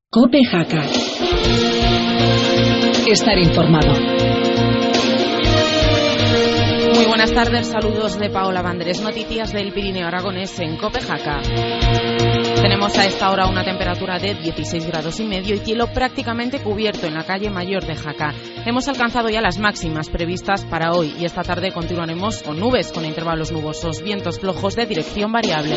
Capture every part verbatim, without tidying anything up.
COPE Jaca. Estar informado. Muy buenas tardes, saludos de Paola Bandrés, noticias del Pirineo Aragonés en COPE Jaca. Tenemos a esta hora una temperatura de dieciséis grados y medio y cielo prácticamente cubierto en la calle Mayor de Jaca. Hemos alcanzado ya las máximas previstas para hoy y esta tarde continuaremos con nubes, con intervalos nubosos, vientos flojos de dirección variable.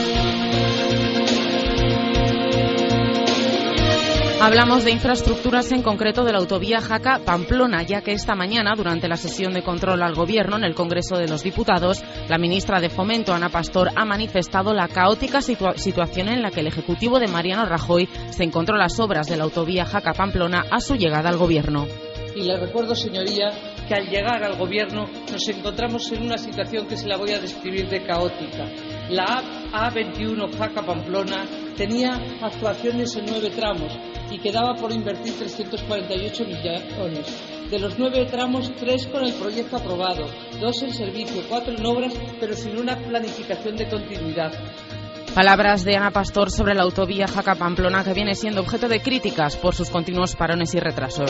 Hablamos de infraestructuras, en concreto de la autovía Jaca-Pamplona, ya que esta mañana, durante la sesión de control al Gobierno en el Congreso de los Diputados, la ministra de Fomento, Ana Pastor, ha manifestado la caótica situa- situación en la que el Ejecutivo de Mariano Rajoy se encontró las obras de la autovía Jaca-Pamplona a su llegada al Gobierno. Y le recuerdo, señoría, que al llegar al Gobierno nos encontramos en una situación que se la voy a describir de caótica. La A veintiuno Jaca-Pamplona tenía actuaciones en nueve tramos y quedaba por invertir trescientos cuarenta y ocho millones. De los nueve tramos, tres con el proyecto aprobado, dos en servicio, cuatro en obras, pero sin una planificación de continuidad. Palabras de Ana Pastor sobre la autovía Jaca-Pamplona, que viene siendo objeto de críticas por sus continuos parones y retrasos.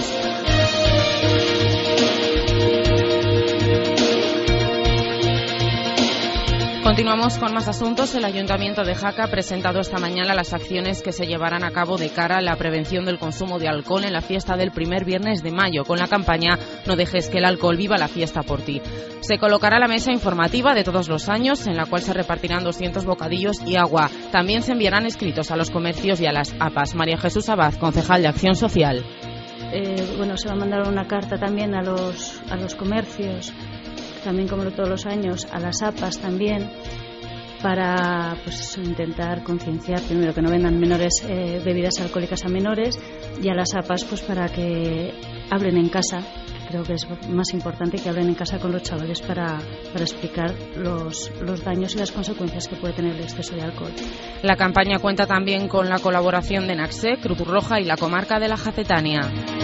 Continuamos con más asuntos. El Ayuntamiento de Jaca ha presentado esta mañana las acciones que se llevarán a cabo de cara a la prevención del consumo de alcohol en la fiesta del primer viernes de mayo, con la campaña No dejes que el alcohol viva la fiesta por ti. Se colocará la mesa informativa de todos los años, en la cual se repartirán doscientos bocadillos y agua. También se enviarán escritos a los comercios y a las A P As. María Jesús Abad, concejal de Acción Social. Eh, bueno, se va a mandar una carta también a los, a los comercios, también como todos los años, a las A P As también, para pues intentar concienciar primero que no vendan menores eh, bebidas alcohólicas a menores, y a las A P As pues para que hablen en casa. Creo que es más importante que hablen en casa con los chavales para, para explicar los, los daños y las consecuencias que puede tener el exceso de alcohol. La campaña cuenta también con la colaboración de NACSE, Cruz Roja y la comarca de la Jacetania.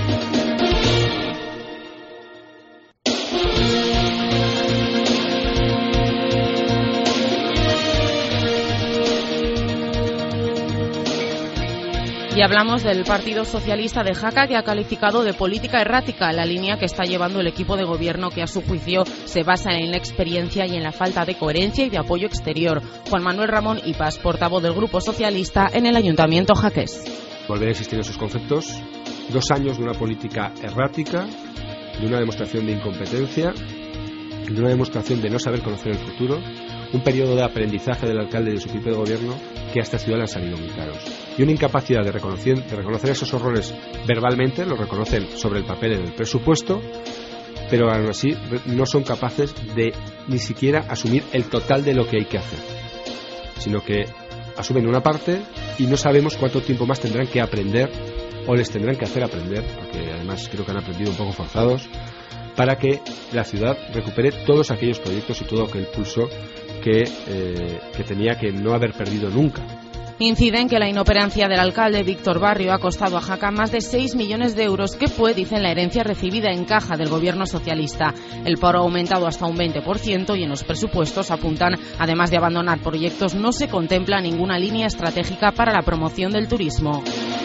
Y hablamos del Partido Socialista de Jaca, que ha calificado de política errática la línea que está llevando el equipo de gobierno, que a su juicio se basa en la experiencia y en la falta de coherencia y de apoyo exterior. Juan Manuel Ramón Ipas, portavoz del Grupo Socialista en el Ayuntamiento jaqués. Volver a insistir en esos conceptos. Dos años de una política errática, de una demostración de incompetencia, de una demostración de no saber conocer el futuro, un periodo de aprendizaje del alcalde y de su equipo de gobierno que a esta ciudad le han salido muy caros, y una incapacidad de reconocer, de reconocer esos errores verbalmente. Lo reconocen sobre el papel en el presupuesto, pero aún así no son capaces de ni siquiera asumir el total de lo que hay que hacer, sino que asumen una parte y no sabemos cuánto tiempo más tendrán que aprender o les tendrán que hacer aprender, porque además creo que han aprendido un poco forzados, para que la ciudad recupere todos aquellos proyectos y todo aquel pulso que, eh, que tenía que no haber perdido nunca. Inciden que la inoperancia del alcalde Víctor Barrio ha costado a Jaca más de seis millones de euros, que fue, dicen, la herencia recibida en caja del gobierno socialista. El paro ha aumentado hasta un veinte por ciento y en los presupuestos, apuntan, además de abandonar proyectos, no se contempla ninguna línea estratégica para la promoción del turismo.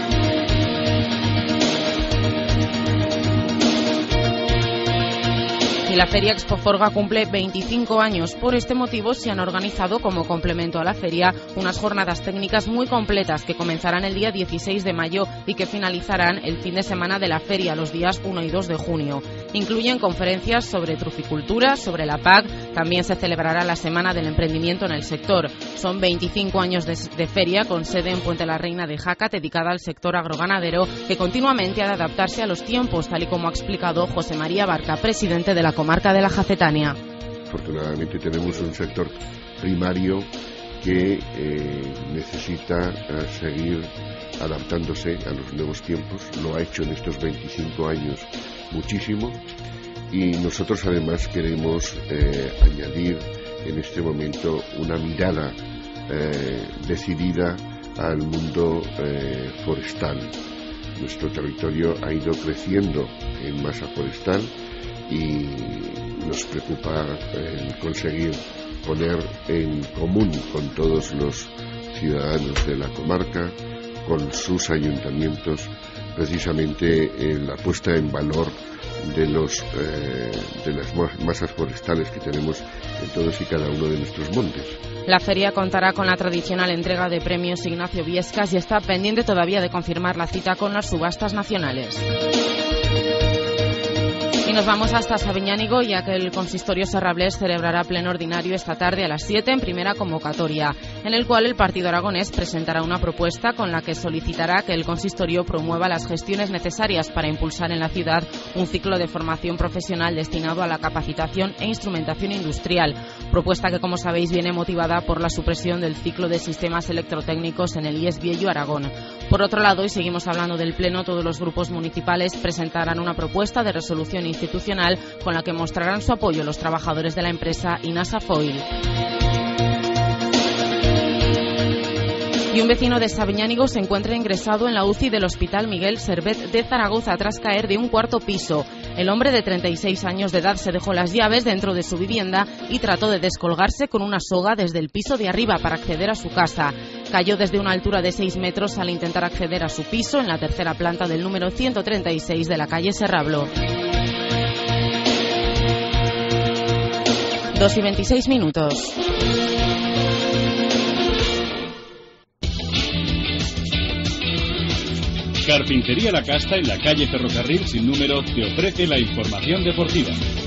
Y la Feria Expoforga cumple veinticinco años. Por este motivo se han organizado, como complemento a la feria, unas jornadas técnicas muy completas que comenzarán el día dieciséis de mayo y que finalizarán el fin de semana de la feria, los días uno y dos de junio. Incluyen conferencias sobre truficultura, sobre la P A C. También se celebrará la Semana del Emprendimiento en el sector. Son veinticinco años de, de feria, con sede en Puente la Reina de Jaca, dedicada al sector agroganadero, que continuamente ha de adaptarse a los tiempos, tal y como ha explicado José María Barca, presidente de la comarca de la Jacetania. Afortunadamente tenemos un sector primario que eh, necesita eh, seguir adaptándose a los nuevos tiempos. Lo ha hecho en estos veinticinco años muchísimo, y nosotros además queremos eh, añadir en este momento una mirada eh, decidida al mundo eh, forestal. Nuestro territorio ha ido creciendo en masa forestal y nos preocupa el conseguir poner en común con todos los ciudadanos de la comarca con sus ayuntamientos precisamente en la puesta en valor de los eh, de las masas forestales que tenemos en todos y cada uno de nuestros montes. La feria contará con la tradicional entrega de premios Ignacio Viescas y está pendiente todavía de confirmar la cita con las subastas nacionales. Y nos vamos hasta Sabiñánigo, ya que el consistorio serrablés celebrará pleno ordinario esta tarde a las siete en primera convocatoria, en el cual el partido aragonés presentará una propuesta con la que solicitará que el consistorio promueva las gestiones necesarias para impulsar en la ciudad un ciclo de formación profesional destinado a la capacitación e instrumentación industrial, propuesta que, como sabéis, viene motivada por la supresión del ciclo de sistemas electrotécnicos en el I E S Biello Aragón. Por otro lado, y seguimos hablando del pleno, todos los grupos municipales presentarán una propuesta de resolución institucional con la que mostrarán su apoyo los trabajadores de la empresa Inasa Foil. Y un vecino de Sabiñánigo se encuentra ingresado en la U C I del Hospital Miguel Servet de Zaragoza tras caer de un cuarto piso. El hombre de treinta y seis años de edad se dejó las llaves dentro de su vivienda y trató de descolgarse con una soga desde el piso de arriba para acceder a su casa. Cayó desde una altura de seis metros al intentar acceder a su piso en la tercera planta del número ciento treinta y seis de la calle Serrablo. Dos y veintiséis minutos. Carpintería La Casta, en la calle Ferrocarril sin número, te ofrece la información deportiva.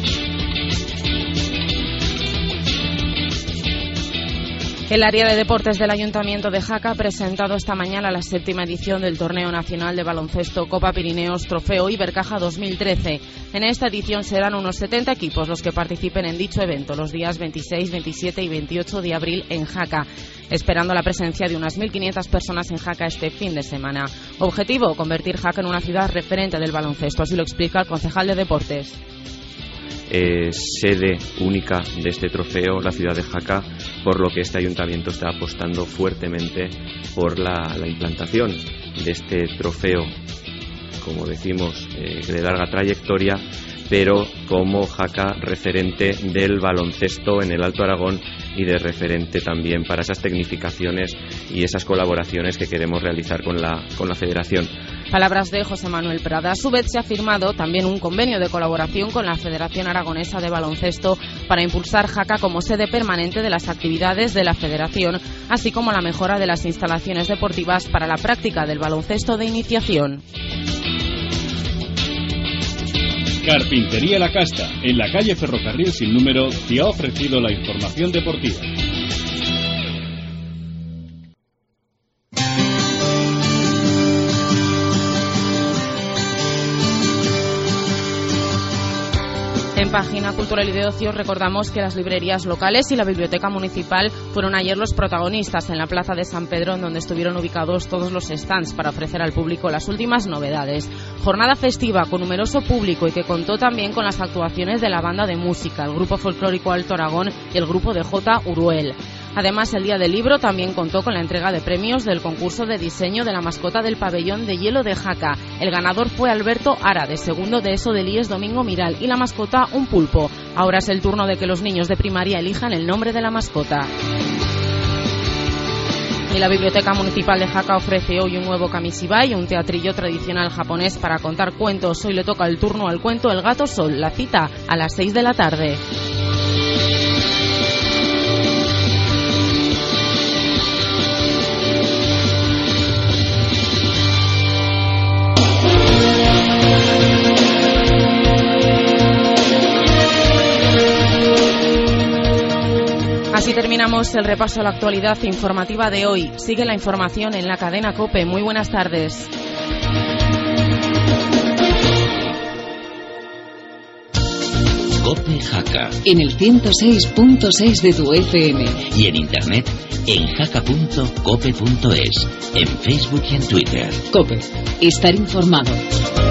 El área de deportes del Ayuntamiento de Jaca ha presentado esta mañana la séptima edición del Torneo Nacional de Baloncesto Copa Pirineos Trofeo Ibercaja dos mil trece. En esta edición serán unos setenta equipos los que participen en dicho evento los días veintiséis, veintisiete y veintiocho de abril en Jaca, esperando la presencia de unas mil quinientas personas en Jaca este fin de semana. Objetivo, convertir Jaca en una ciudad referente del baloncesto, así lo explica el concejal de Deportes. Eh, sede única de este trofeo, la ciudad de Jaca, por lo que este ayuntamiento está apostando fuertemente por la, la implantación de este trofeo, como decimos, eh, de larga trayectoria, pero como Jaca referente del baloncesto en el Alto Aragón y de referente también para esas tecnificaciones y esas colaboraciones que queremos realizar con la, con la federación. Palabras de José Manuel Prada. A su vez se ha firmado también un convenio de colaboración con la Federación Aragonesa de Baloncesto para impulsar Jaca como sede permanente de las actividades de la federación, así como la mejora de las instalaciones deportivas para la práctica del baloncesto de iniciación. Carpintería La Casta, en la calle Ferrocarril sin número, te ha ofrecido la información deportiva. En Página Cultural y de Ocio recordamos que las librerías locales y la biblioteca municipal fueron ayer los protagonistas en la plaza de San Pedro, en donde estuvieron ubicados todos los stands para ofrecer al público las últimas novedades. Jornada festiva con numeroso público y que contó también con las actuaciones de la banda de música, el grupo folclórico Alto Aragón y el grupo de J. Uruel. Además, el Día del Libro también contó con la entrega de premios del concurso de diseño de la mascota del pabellón de hielo de Jaca. El ganador fue Alberto Ara, de segundo de ESO del I E S Domingo Miral, y la mascota un pulpo. Ahora es el turno de que los niños de primaria elijan el nombre de la mascota. Y la Biblioteca Municipal de Jaca ofrece hoy un nuevo kamishibai, un teatrillo tradicional japonés para contar cuentos. Hoy le toca el turno al cuento El Gato Sol. La cita a las seis de la tarde. Así terminamos el repaso a la actualidad informativa de hoy. Sigue la información en la cadena COPE. Muy buenas tardes. COPE Jaca. En el ciento seis punto seis de tu F M. Y en internet en jaca punto cope punto es. En Facebook y en Twitter. COPE. Estar informado.